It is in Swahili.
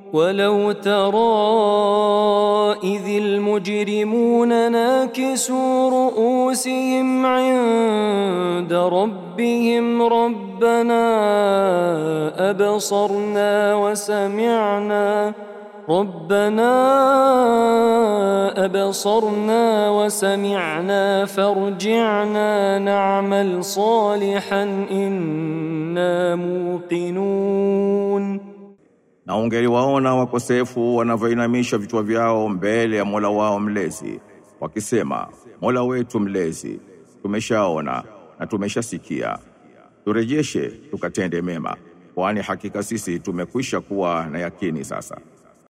ولو ترى إذ المجرمون ناكسوا رؤوسهم عند ربهم ربنا أبصرنا وسمعنا فارجعنا نعمل صالحا إنا موقنون. Na ungeliwaona wakosefu wanavyoinamisha vichwa vyao mbele ya Mola wao mlezi, wakisema, Mola wetu mlezi, tumeshaona na tumeshasikia, turejeshe tukatende mema, kwani hakika sisi tumekwisha kuwa na yakini sasa.